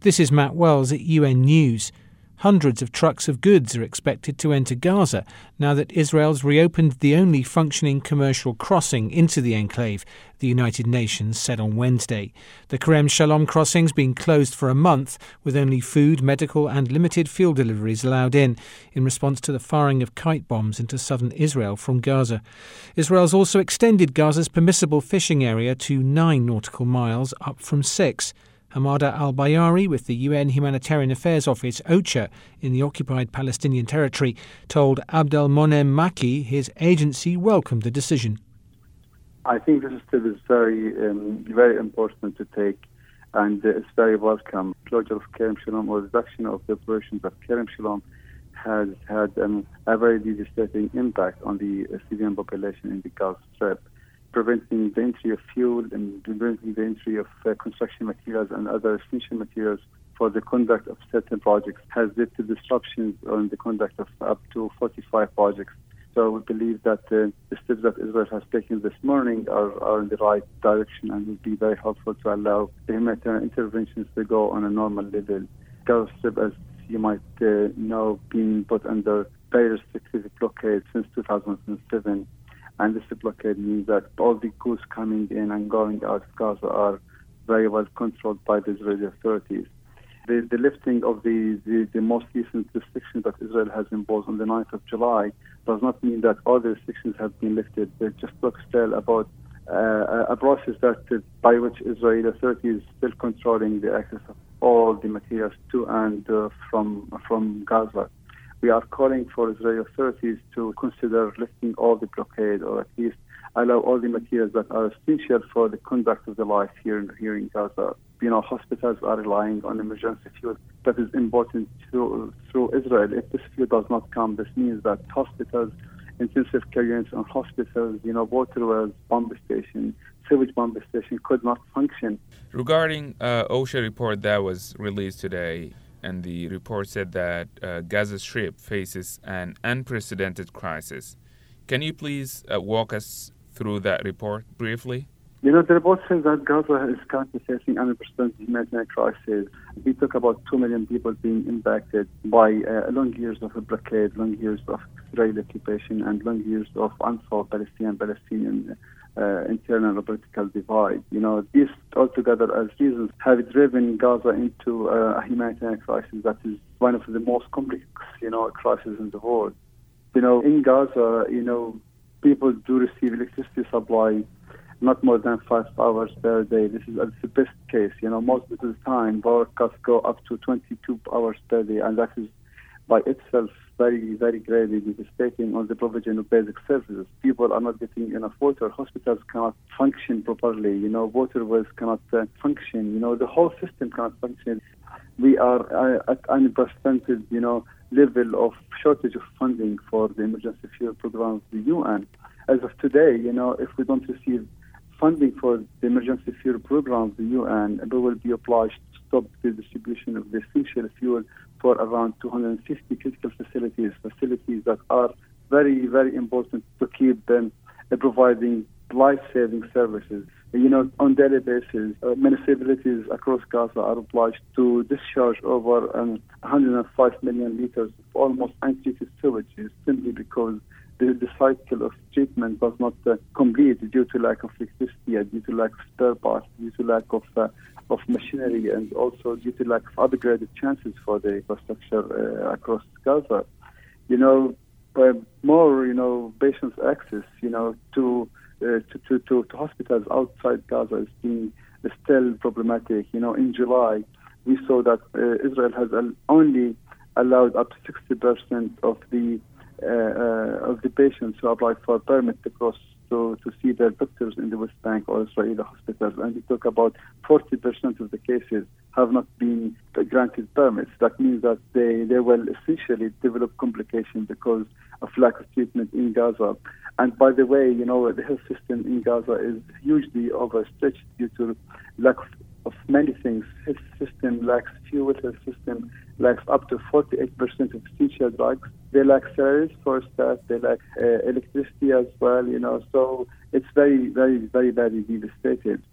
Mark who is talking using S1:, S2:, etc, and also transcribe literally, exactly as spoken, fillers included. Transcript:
S1: This is Matt Wells at U N News. Hundreds of trucks of goods are expected to enter Gaza now that Israel's reopened the only functioning commercial crossing into the enclave, the United Nations said on Wednesday. The Kerem Shalom crossing's been closed for a month, with only food, medical and limited fuel deliveries allowed in, in response to the firing of kite bombs into southern Israel from Gaza. Israel's also extended Gaza's permissible fishing area to nine nautical miles, up from six. Hamada Al-Bayari with the U N Humanitarian Affairs Office, OCHA, in the occupied Palestinian territory, told Abdelmonem Maki his agency welcomed the decision.
S2: I think this step is very, um, very important to take, and uh, it's very welcome. Closure of Kerem Shalom or reduction of the operations of Kerem Shalom has had um, a very devastating impact on the uh, civilian population in the Gaza Strip, preventing the entry of fuel and preventing the entry of uh, construction materials and other essential materials for the conduct of certain projects has led to disruptions on the conduct of up to forty-five projects. So we believe that uh, the steps that Israel has taken this morning are, are in the right direction and will be very helpful to allow the humanitarian interventions to go on a normal level. Gaza Strip, as you might uh, know, being put under very restrictive blockade since two thousand seven. And this blockade means that all the goods coming in and going out of Gaza are very well controlled by the Israeli authorities. The, the lifting of the, the, the most recent restrictions that Israel has imposed on the ninth of July does not mean that all the restrictions have been lifted. They just talk still about uh, a process that uh, by which Israeli authorities still controlling the access of all the materials to and uh, from from Gaza. We are calling for Israeli authorities to consider lifting all the blockade, or at least allow all the materials that are essential for the conduct of the life here in, here in Gaza. You know, hospitals are relying on emergency fuel that is important through, through Israel. If this fuel does not come, this means that hospitals, intensive care units and hospitals, you know, water wells, pump station, sewage pump station could not function.
S3: Regarding uh, OSHA report that was released today, and the report said that uh, Gaza Strip faces an unprecedented crisis. Can you please uh, walk us through that report briefly?
S2: You know, the report says that Gaza is currently facing an unprecedented humanitarian crisis. We talk about two million people being impacted by uh, long years of a blockade, long years of Israeli occupation, and long years of unsolved Palestinian-Palestinian uh, internal political divide. You know, these altogether as reasons have driven Gaza into uh, a humanitarian crisis that is one of the most complex, you know, crises in the world. You know, in Gaza, you know, people do receive electricity supply not more than five hours per day. This is the best case. You know, most of the time, power cuts go up to twenty-two hours per day, and that is by itself very, very gravely devastating on the provision of basic services. People are not getting enough water. Hospitals cannot function properly. You know, water wells cannot uh, function. You know, the whole system cannot function. We are uh, at unprecedented, you know, level of shortage of funding for the emergency fuel program of the U N. As of today, you know, if we don't receive funding for the emergency fuel program of the U N, we will be obliged to stop the distribution of the essential fuel for around two hundred fifty critical facilities, facilities that are very, very important to keep them uh, providing life-saving services. You know, on daily basis, uh, municipalities across Gaza are obliged to discharge over um, one hundred five million liters of almost untreated sewage simply because the, the cycle of treatment was not uh, complete due to lack of electricity, uh, due to lack of spare parts, due to lack of uh, of machinery, and also due to lack of upgraded chances for the infrastructure uh, across Gaza. You know, uh, more, you know, patients' access, you know, to Uh, to, to, to, to hospitals outside Gaza is being still problematic. You know, in July, we saw that uh, Israel has only allowed up to sixty percent of the uh, uh, of the patients who applied for a permit to cross to, to see their doctors in the West Bank or Israeli hospitals. And we talk about forty percent of the cases have not been granted permits. That means that they, they will essentially develop complications because of lack of treatment in Gaza. And by the way, you know, the health system in Gaza is hugely overstretched due to lack of, of many things. Health system lacks fuel, health system lacks up to forty-eight percent of essential drugs. They lack salaries for staff, they lack uh, electricity as well, you know, so it's very, very, very, very devastated.